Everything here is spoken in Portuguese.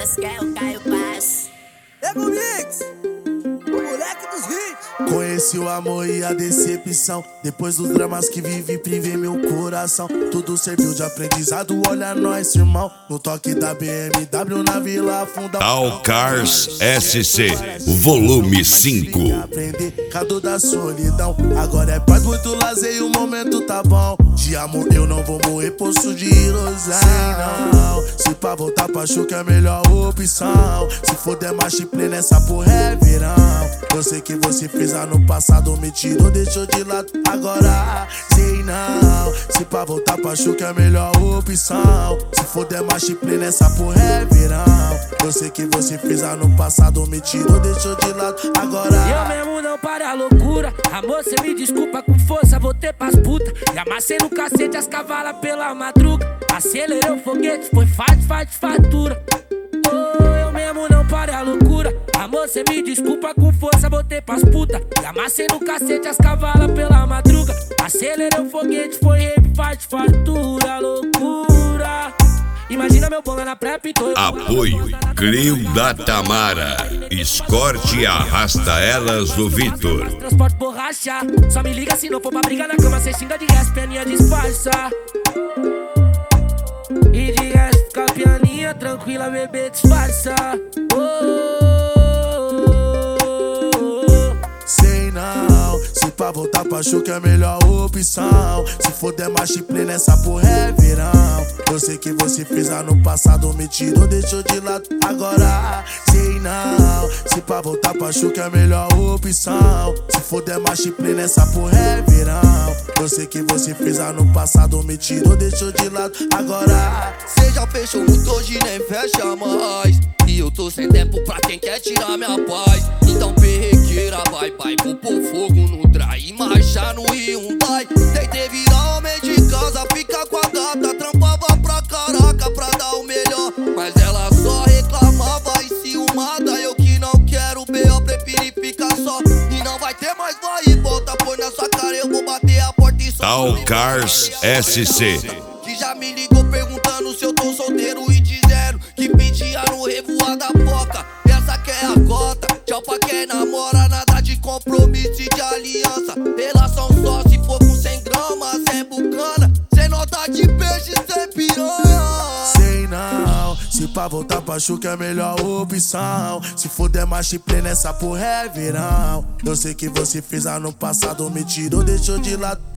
Paz, que é o Caio Paz. Ego Mix, o moleque dos hits. Conheci o amor e a decepção. Depois dos dramas que vivi, privei meu coração. Tudo serviu de aprendizado, olha nós, irmão. No toque da BMW na Vila Funda. Alcars SC, volume 5. Aprender cada da solidão. Agora é paz, muito lazer e o momento tá bom. De amor eu não vou morrer, poço de ilusão. Sei não, se pra voltar pra Chu que é a melhor opção. Se for der marcha play nessa porra é verão. Eu sei que você fez ano passado, me tirou, deixou de lado. Agora sei não, se pra voltar pra Chu que é a melhor opção. Se for der marcha play nessa porra é verão. Eu sei que você fez ano passado, me tirou, deixou de lado. Agora eu mesmo não paro a loucura. Amor, cê me desculpa com força, voltei pras putas. E amassei no cacete as cavalas pela madruga. Acelerei o foguete, foi fatura. Oh, eu mesmo não paro a loucura. Amor, cê me desculpa com força, voltei pras putas. E amassei no cacete as cavalas pela madruga. Acelerei o foguete, foi fatura, loucura. Imagina meu bola na prep e tô. Apoio Crio da Tamara. Escorte e arrasta elas do Vitor. Transporte borracha. Só me liga se não for pra brigar na cama. Cê xinga de resto, pianinha disfarça. E de resto fica pianinha tranquila, bebê disfarça. Sei não, se pra voltar pra Chu que é a melhor opção. Se for der marcha play nessa porra é verão. Eu sei que você fez ano passado, me tirou, deixou de lado. Agora sei não, se pra voltar pra Chu que é a melhor opção. Se for der marcha play nessa porra é verão. Eu sei que você fez ano passado, me tirou, deixou de lado. Agora Cê já fechou muito, hoje nem fecha mais. E eu tô sem tempo pra quem quer tirar minha paz. Então perrequeira, vai, vou pôr fogo no dry. Marcha no Hyundai. Tentei virar homem de casa, fica com a gata. Trampava pra caraca pra dar o melhor. Mas ela só reclamava e ciumada. Eu que não quero B.O., preferi ficar só. E não vai ter mais vai e volta, põe na sua cara, eu vou bater a porta e só. Alcars SC. Que já me ligou perguntando se eu tô solteiro e dizendo que pedia no revoar da boca. Essa que é a cota, tchau pra quem namora, nada de compromisso e de aliança. Relação só se for com 100 gramas, sem bucana, sem nota de peixe, sem piranha. sei não, se pra voltar pra Chu que é a melhor opção. Se for der marcha play nessa porra é verão. Eu sei que você fez ano passado, me tirou, deixou de lado.